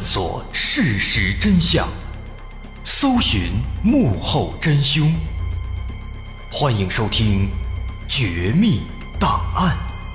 索事实真相，搜寻幕后真凶。欢迎收听《绝密档案》。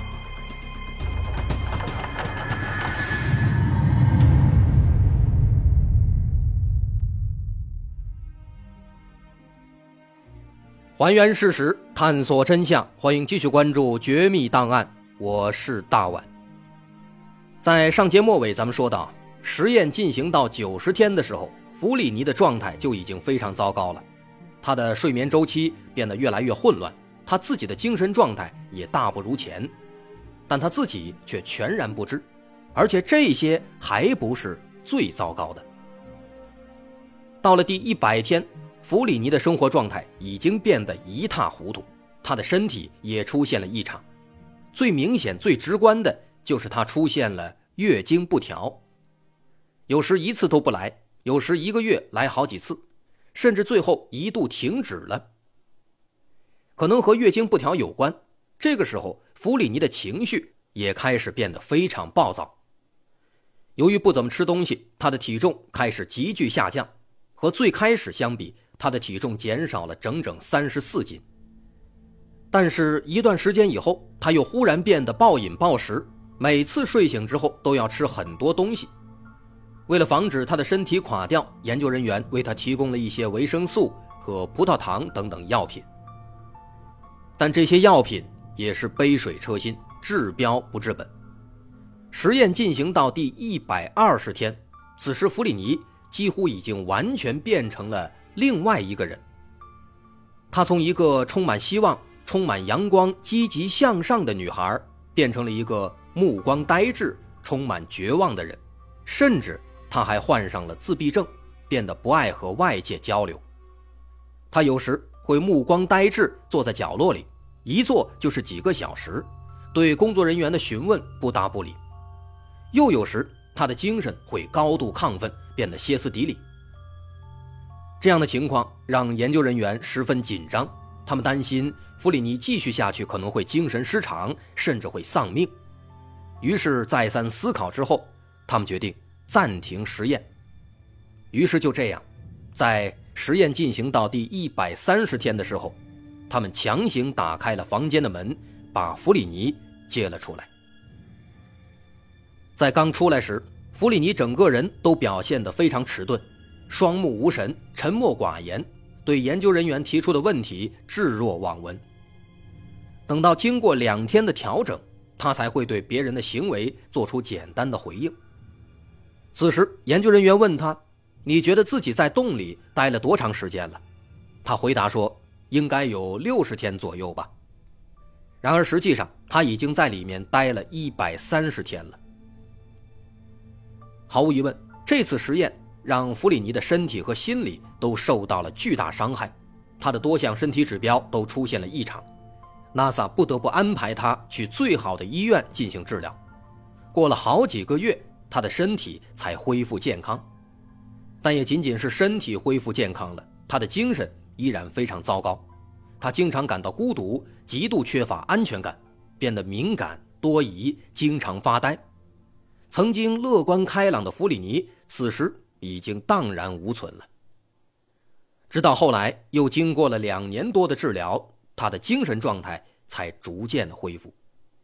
还原事实，探索真相，欢迎继续关注《绝密档案》，我是大碗。在上节末尾咱们说到，实验进行到90天的时候，弗里尼的状态就已经非常糟糕了，他的睡眠周期变得越来越混乱，他自己的精神状态也大不如前，但他自己却全然不知，而且这些还不是最糟糕的。到了第100天，弗里尼的生活状态已经变得一塌糊涂，他的身体也出现了异常，最明显最直观的就是他出现了月经不调，有时一次都不来，有时1个月来好几次，甚至最后一度停止了。可能和月经不调有关，这个时候弗里尼的情绪也开始变得非常暴躁。由于不怎么吃东西，他的体重开始急剧下降，和最开始相比，他的体重减少了整整34斤。但是一段时间以后，他又忽然变得暴饮暴食，每次睡醒之后都要吃很多东西。为了防止他的身体垮掉，研究人员为他提供了一些维生素和葡萄糖等等药品。但这些药品也是杯水车薪，治标不治本。实验进行到第120天，此时弗里尼几乎已经完全变成了另外一个人。她从一个充满希望、充满阳光、积极向上的女孩，变成了一个目光呆滞、充满绝望的人，甚至她还患上了自闭症，变得不爱和外界交流。她有时会目光呆滞，坐在角落里，一坐就是几个小时，对工作人员的询问不答不理。又有时她的精神会高度亢奋，变得歇斯底里。这样的情况让研究人员十分紧张，他们担心弗里尼继续下去可能会精神失常，甚至会丧命。于是再三思考之后，他们决定暂停实验。于是就这样，在实验进行到第130天的时候，他们强行打开了房间的门，把弗里尼接了出来。在刚出来时，弗里尼整个人都表现得非常迟钝，双目无神，沉默寡言，对研究人员提出的问题置若罔闻。等到经过2天的调整，他才会对别人的行为做出简单的回应。此时研究人员问他，你觉得自己在洞里待了多长时间了？他回答说，应该有60天左右吧。然而实际上他已经在里面待了130天了。毫无疑问，这次实验让弗里尼的身体和心理都受到了巨大伤害，他的多项身体指标都出现了异常。NASA 不得不安排他去最好的医院进行治疗，过了好几个月，他的身体才恢复健康。但也仅仅是身体恢复健康了，他的精神依然非常糟糕。他经常感到孤独，极度缺乏安全感，变得敏感多疑，经常发呆。曾经乐观开朗的弗里尼此时已经荡然无存了。直到后来又经过了2年多的治疗，他的精神状态才逐渐的恢复。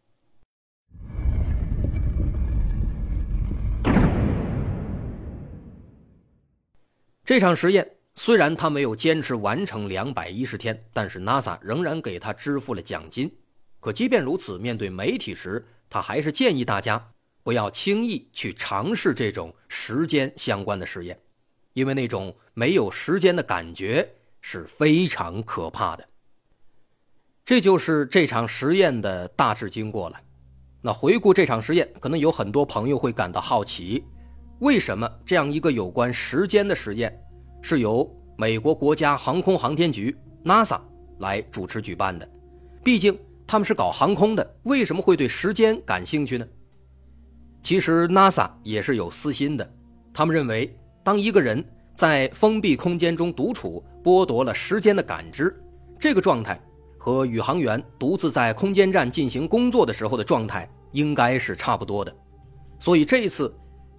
这场实验虽然他没有坚持完成210天，但是 NASA 仍然给他支付了奖金。可即便如此，面对媒体时，他还是建议大家不要轻易去尝试这种时间相关的实验，因为那种没有时间的感觉是非常可怕的。这就是这场实验的大致经过了。那回顾这场实验，可能有很多朋友会感到好奇，为什么这样一个有关时间的实验是由美国国家航空航天局 NASA 来主持举办的？毕竟他们是搞航空的，为什么会对时间感兴趣呢？其实 NASA 也是有私心的，他们认为当一个人在封闭空间中独处，剥夺了时间的感知，这个状态和宇航员独自在空间站进行工作的时候的状态应该是差不多的。所以这一次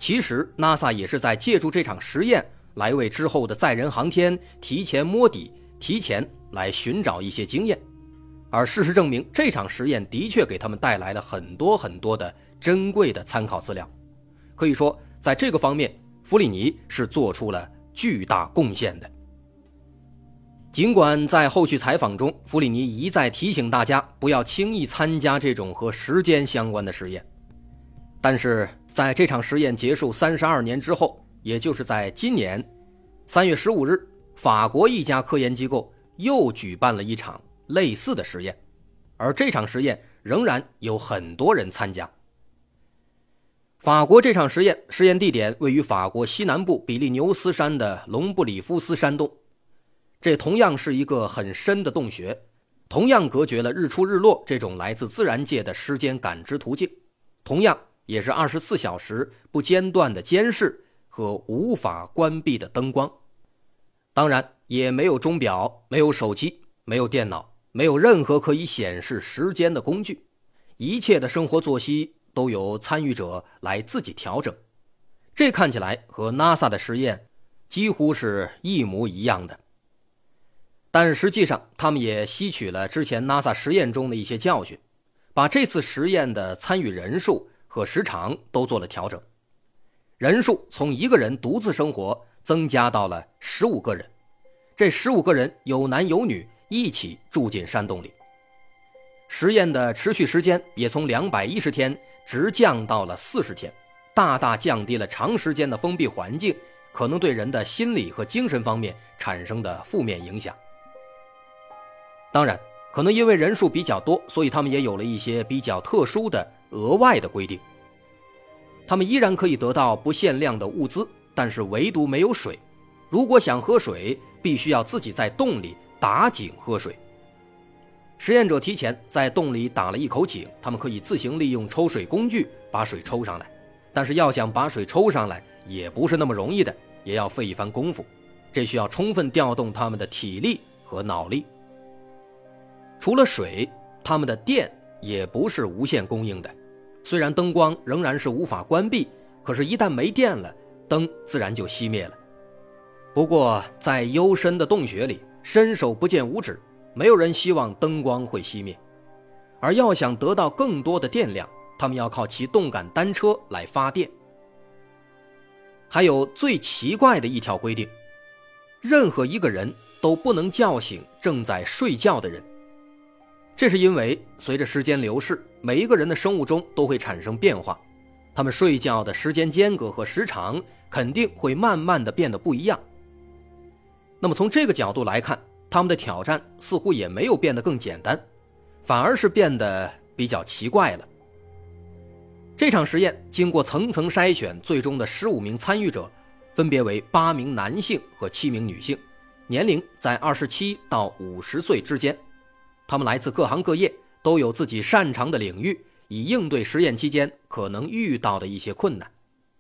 其实 NASA 也是在借助这场实验来为之后的载人航天提前摸底，提前来寻找一些经验。而事实证明，这场实验的确给他们带来了很多很多的珍贵的参考资料。可以说，在这个方面，弗里尼是做出了巨大贡献的。尽管在后续采访中，弗里尼一再提醒大家不要轻易参加这种和时间相关的实验，但是在这场实验结束32年之后，也就是在今年3月15日，法国一家科研机构又举办了一场类似的实验，而这场实验仍然有很多人参加。法国这场实验地点位于法国西南部比利牛斯山的隆布里夫斯山洞，这同样是一个很深的洞穴，同样隔绝了日出日落这种来自自然界的时间感知途径，同样也是24小时不间断的监视和无法关闭的灯光。当然也没有钟表，没有手机，没有电脑，没有任何可以显示时间的工具，一切的生活作息都由参与者来自己调整。这看起来和 NASA 的实验几乎是一模一样的。但实际上他们也吸取了之前 NASA 实验中的一些教训，把这次实验的参与人数和时长都做了调整。人数从1个人独自生活增加到了15个人，这15个人有男有女一起住进山洞里。实验的持续时间也从210天直降到了40天，大大降低了长时间的封闭环境可能对人的心理和精神方面产生的负面影响。当然，可能因为人数比较多，所以他们也有了一些比较特殊的额外的规定。他们依然可以得到不限量的物资，但是唯独没有水。如果想喝水，必须要自己在洞里打井喝水。实验者提前在洞里打了一口井，他们可以自行利用抽水工具把水抽上来，但是要想把水抽上来也不是那么容易的，也要费一番功夫，这需要充分调动他们的体力和脑力。除了水，他们的电也不是无限供应的，虽然灯光仍然是无法关闭，可是一旦没电了，灯自然就熄灭了。不过在幽深的洞穴里，伸手不见五指，没有人希望灯光会熄灭。而要想得到更多的电量，他们要靠骑动感单车来发电。还有最奇怪的一条规定，任何一个人都不能叫醒正在睡觉的人。这是因为随着时间流逝，每一个人的生物钟都会产生变化，他们睡觉的时间间隔和时长肯定会慢慢的变得不一样。那么从这个角度来看，他们的挑战似乎也没有变得更简单，反而是变得比较奇怪了。这场实验经过层层筛选，最终的15名参与者分别为8名男性和7名女性，年龄在27到50岁之间。他们来自各行各业，都有自己擅长的领域，以应对实验期间可能遇到的一些困难。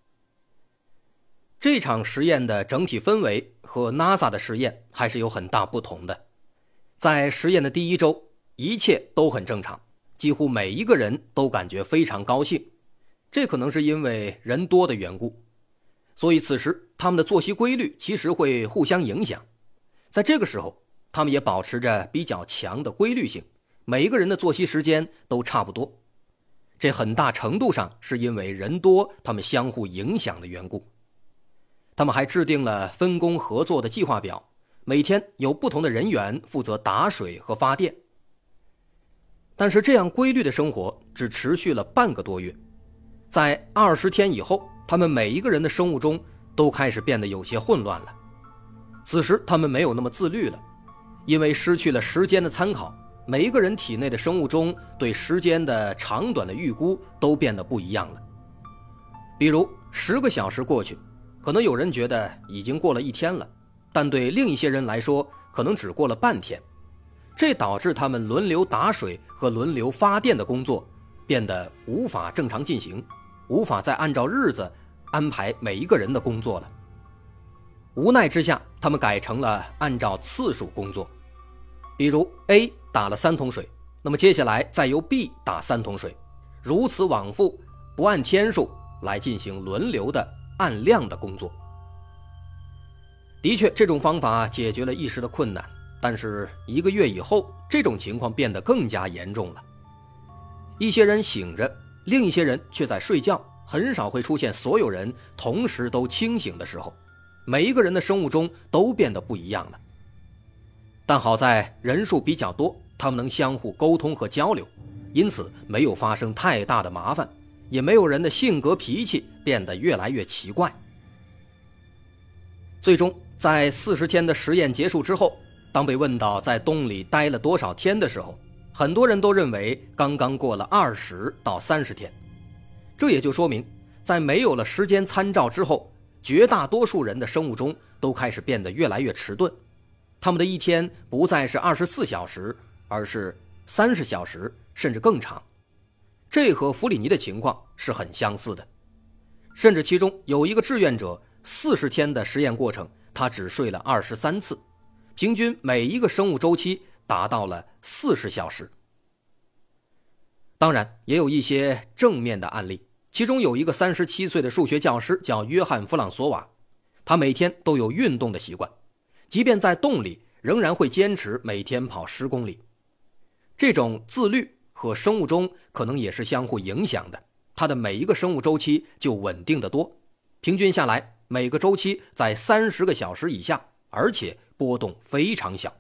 这场实验的整体氛围和 NASA 的实验还是有很大不同的。在实验的第1周，一切都很正常，几乎每一个人都感觉非常高兴。这可能是因为人多的缘故，所以此时他们的作息规律其实会互相影响。在这个时候，他们也保持着比较强的规律性，每一个人的作息时间都差不多。这很大程度上是因为人多，他们相互影响的缘故。他们还制定了分工合作的计划表，每天有不同的人员负责打水和发电。但是这样规律的生活只持续了半个多月，在20天以后，他们每一个人的生物钟都开始变得有些混乱了。此时他们没有那么自律了，因为失去了时间的参考，每一个人体内的生物钟对时间的长短的预估都变得不一样了。比如10个小时过去，可能有人觉得已经过了1天了，但对另一些人来说可能只过了半天。这导致他们轮流打水和轮流发电的工作变得无法正常进行，无法再按照日子安排每一个人的工作了。无奈之下，他们改成了按照次数工作。比如 A 打了3桶水，那么接下来再由 B 打3桶水，如此往复，不按天数， 来进行轮流的按量的工作。的确，这种方法解决了一时的困难，但是1个月以后，这种情况变得更加严重了。一些人醒着，另一些人却在睡觉，很少会出现所有人同时都清醒的时候，每一个人的生物钟都变得不一样了。但好在人数比较多，他们能相互沟通和交流，因此没有发生太大的麻烦，也没有人的性格脾气变得越来越奇怪。最终在40天的实验结束之后，当被问到在洞里待了多少天的时候，很多人都认为刚刚过了20到30天。这也就说明，在没有了时间参照之后，绝大多数人的生物钟都开始变得越来越迟钝，他们的一天不再是24小时，而是30小时甚至更长。这和弗里尼的情况是很相似的，甚至其中有一个志愿者40天的实验过程，他只睡了23次，平均每一个生物周期达到了40小时。当然也有一些正面的案例，其中有一个37岁的数学教师叫约翰·弗朗索瓦，他每天都有运动的习惯，即便在洞里仍然会坚持每天跑10公里。这种自律和生物钟可能也是相互影响的，他的每一个生物周期就稳定得多，平均下来每个周期在30个小时以下，而且波动非常小。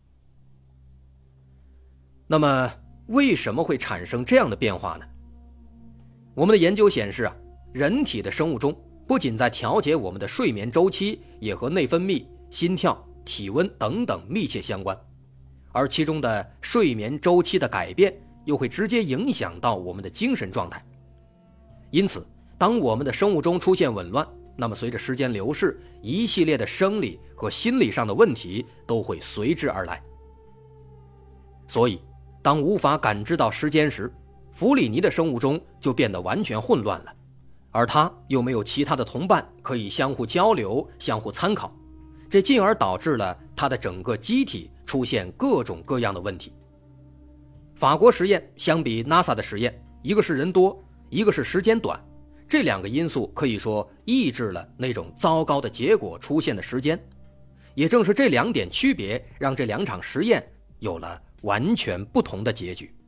那么为什么会产生这样的变化呢？我们的研究显示人体的生物钟不仅在调节我们的睡眠周期，也和内分泌、心跳、体温等等密切相关，而其中的睡眠周期的改变又会直接影响到我们的精神状态。因此，当我们的生物钟出现紊乱，那么随着时间流逝，一系列的生理和心理上的问题都会随之而来。所以当无法感知到时间时，弗里尼的生物钟就变得完全混乱了，而他又没有其他的同伴可以相互交流、相互参考，这进而导致了他的整个机体出现各种各样的问题。法国实验相比 NASA 的实验，一个是人多，一个是时间短，这2个因素可以说抑制了那种糟糕的结果出现的时间。也正是这2点区别，让这2场实验有了完全不同的结局。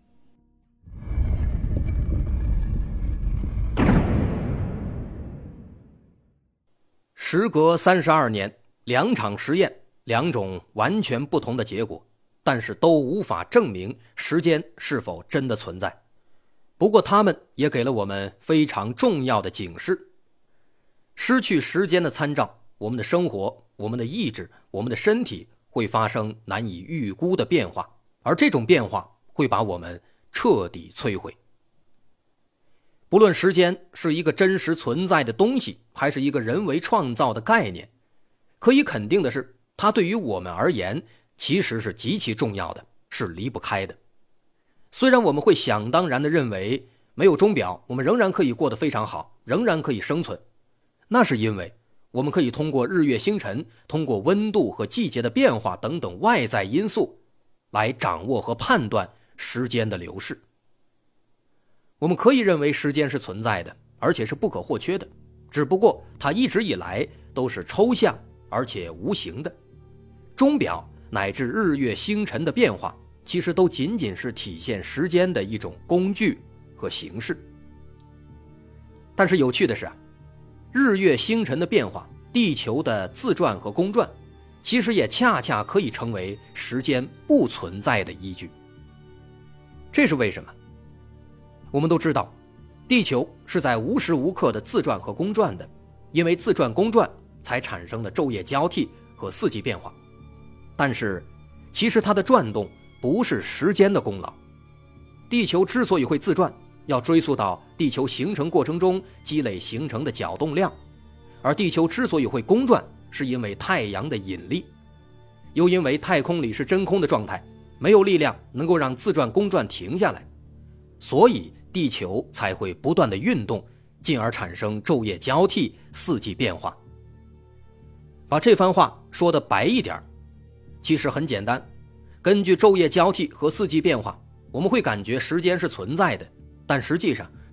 时隔32年，2场实验，2种完全不同的结果，但是都无法证明时间是否真的存在。不过它们也给了我们非常重要的警示。失去时间的参照，我们的生活、我们的意志、我们的身体会发生难以预估的变化，而这种变化会把我们彻底摧毁。不论时间是一个真实存在的东西，还是一个人为创造的概念，可以肯定的是，它对于我们而言其实是极其重要的，是离不开的。虽然我们会想当然地认为没有钟表我们仍然可以过得非常好，仍然可以生存，那是因为我们可以通过日月星辰，通过温度和季节的变化等等外在因素来掌握和判断时间的流逝。我们可以认为时间是存在的，而且是不可或缺的，只不过它一直以来都是抽象而且无形的。钟表乃至日月星辰的变化，其实都仅仅是体现时间的一种工具和形式。但是有趣的是日月星辰的变化，地球的自转和公转，其实也恰恰可以成为时间不存在的依据。这是为什么？我们都知道，地球是在无时无刻的自转和公转的，因为自转公转才产生了昼夜交替和四季变化。但是其实它的转动不是时间的功劳。地球之所以会自转，要追溯到地球形成过程中积累形成的角动量，而地球之所以会公转，是因为太阳的引力，又因为太空里是真空的状态，没有力量能够让自转公转停下来，所以地球才会不断的运动，进而产生昼夜交替、四季变化。把这番话说得白一点，其实很简单，根据昼夜交替和四季变化，我们会感觉时间是存在的，但实际上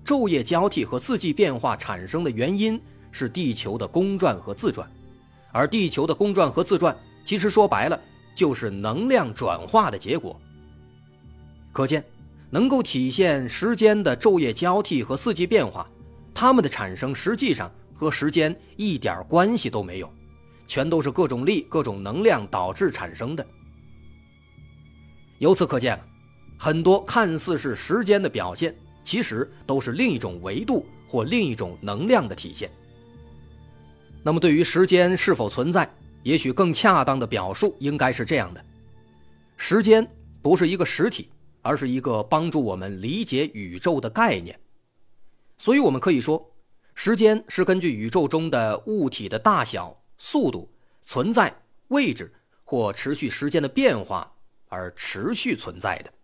昼夜交替和四季变化产生的原因是地球的公转和自转，而地球的公转和自转其实说白了就是能量转化的结果。可见能够体现时间的昼夜交替和四季变化，它们的产生实际上和时间一点关系都没有，全都是各种力、各种能量导致产生的。由此可见，很多看似是时间的表现，其实都是另一种维度或另一种能量的体现。那么对于时间是否存在，也许更恰当的表述应该是这样的：时间不是一个实体，而是一个帮助我们理解宇宙的概念。所以我们可以说，时间是根据宇宙中的物体的大小、速度、存在、位置或持续时间的变化而持续存在的。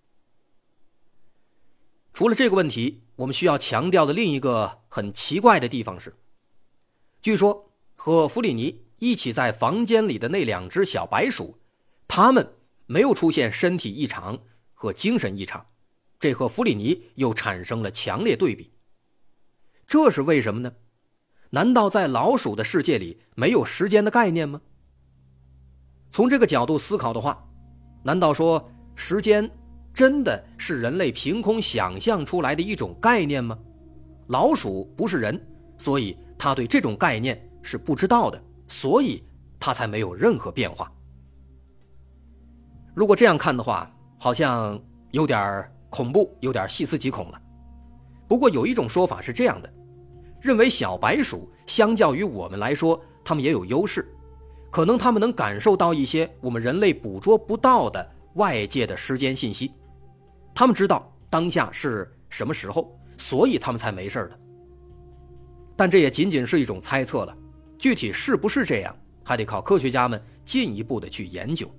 除了这个问题，我们需要强调的另一个很奇怪的地方是，据说和弗里尼一起在房间里的那2只小白鼠，它们没有出现身体异常和精神异常，这和弗里尼又产生了强烈对比。这是为什么呢？难道在老鼠的世界里没有时间的概念吗？从这个角度思考的话，难道说时间真的是人类凭空想象出来的一种概念吗？老鼠不是人，所以它对这种概念是不知道的，所以它才没有任何变化。如果这样看的话，好像有点恐怖，有点细思极恐了。不过有一种说法是这样的，认为小白鼠相较于我们来说，它们也有优势，可能它们能感受到一些我们人类捕捉不到的外界的时间信息，他们知道当下是什么时候，所以他们才没事的。但这也仅仅是一种猜测了，具体是不是这样，还得靠科学家们进一步的去研究。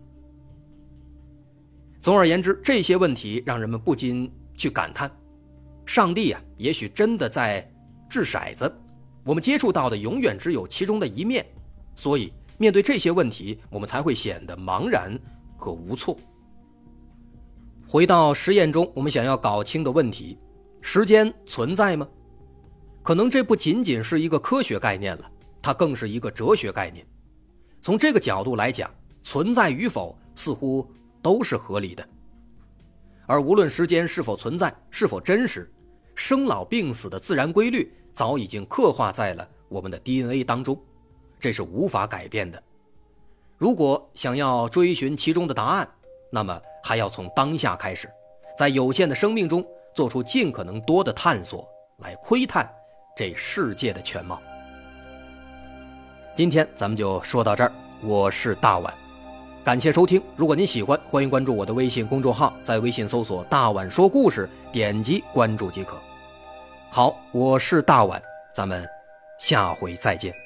总而言之，这些问题让人们不禁去感叹，上帝也许真的在掷骰子，我们接触到的永远只有其中的一面，所以面对这些问题，我们才会显得茫然和无措。回到实验中我们想要搞清的问题，时间存在吗？可能这不仅仅是一个科学概念了，它更是一个哲学概念。从这个角度来讲，存在与否似乎都是合理的。而无论时间是否存在，是否真实，生老病死的自然规律早已经刻画在了我们的 DNA 当中，这是无法改变的。如果想要追寻其中的答案，那么还要从当下开始，在有限的生命中做出尽可能多的探索，来窥探这世界的全貌。今天咱们就说到这儿，我是大碗，感谢收听。如果您喜欢，欢迎关注我的微信公众号，在微信搜索大碗说故事，点击关注即可。好，我是大碗，咱们下回再见。